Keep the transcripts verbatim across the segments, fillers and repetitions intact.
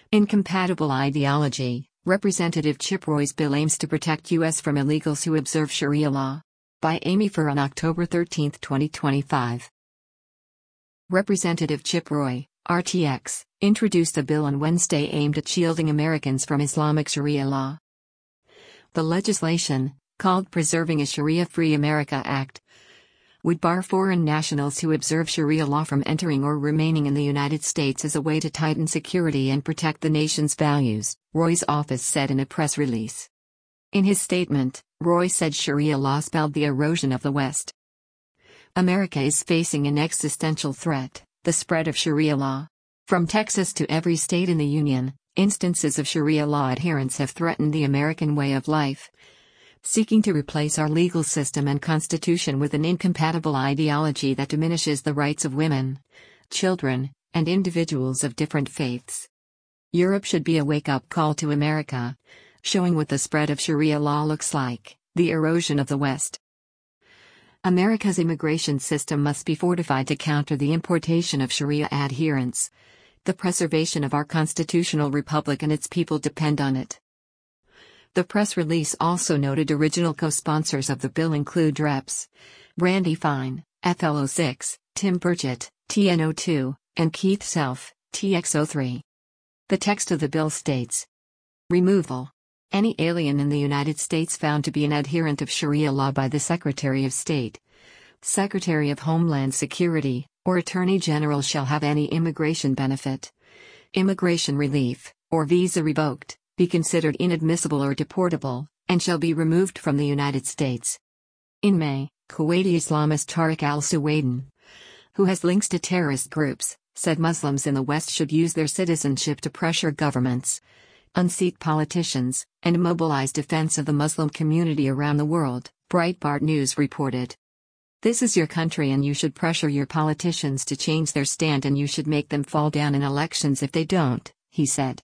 Incompatible ideology. Representative Chip Roy's bill aims to protect U S from illegals who observe Sharia law. By Amy Farr on October thirteenth, twenty twenty-five. Representative Chip Roy, R T X, introduced a bill on Wednesday aimed at shielding Americans from Islamic Sharia law. The legislation, called Preserving a Sharia-Free America Act, would bar foreign nationals who observe Sharia law from entering or remaining in the United States as a way to tighten security and protect the nation's values, Roy's office said in a press release. In his statement, Roy said Sharia law spelled the erosion of the West. America is facing an existential threat, the spread of Sharia law. From Texas to every state in the Union, instances of Sharia law adherence have threatened the American way of life, seeking to replace our legal system and constitution with an incompatible ideology that diminishes the rights of women, children, and individuals of different faiths. Europe should be a wake-up call to America, showing what the spread of Sharia law looks like, the erosion of the West. America's immigration system must be fortified to counter the importation of Sharia adherents. The preservation of our constitutional republic and its people depend on it. The press release also noted original co-sponsors of the bill include Reps Randy Fine, F L O six, Tim Burchett, T N O two, and Keith Self, T X O three. The text of the bill states: Removal. Any alien in the United States found to be an adherent of Sharia law by the Secretary of State, Secretary of Homeland Security, or Attorney General shall have any immigration benefit, immigration relief, or visa revoked, be considered inadmissible or deportable, and shall be removed from the United States. In May, Kuwaiti Islamist Tariq al-Suwaidan, who has links to terrorist groups, said Muslims in the West should use their citizenship to pressure governments, unseat politicians, and mobilize defense of the Muslim community around the world, Breitbart News reported. This is your country and you should pressure your politicians to change their stand and you should make them fall down in elections if they don't, he said.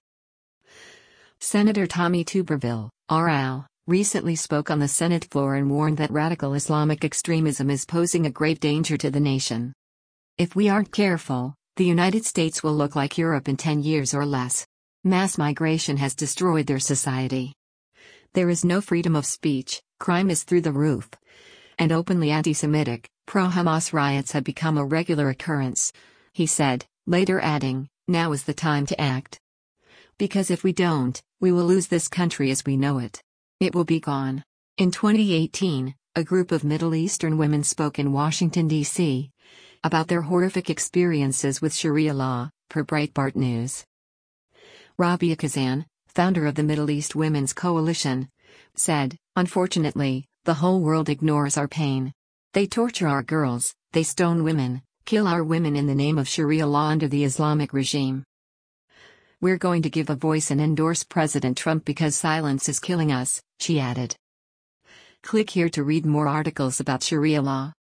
Senator Tommy Tuberville, R L, recently spoke on the Senate floor and warned that radical Islamic extremism is posing a grave danger to the nation. If we aren't careful, the United States will look like Europe in ten years or less. Mass migration has destroyed their society. There is no freedom of speech, crime is through the roof, and openly anti-Semitic, pro-Hamas riots have become a regular occurrence, he said, later adding, now is the time to act. Because if we don't, we will lose this country as we know it. It will be gone. In twenty eighteen, a group of Middle Eastern women spoke in Washington, D C about their horrific experiences with Sharia law, per Breitbart News. Rabia Kazan, founder of the Middle East Women's Coalition, said, unfortunately, the whole world ignores our pain. They torture our girls, they stone women, kill our women in the name of Sharia law under the Islamic regime. We're going to give a voice and endorse President Trump because silence is killing us, she added. Click here to read more articles about Sharia law.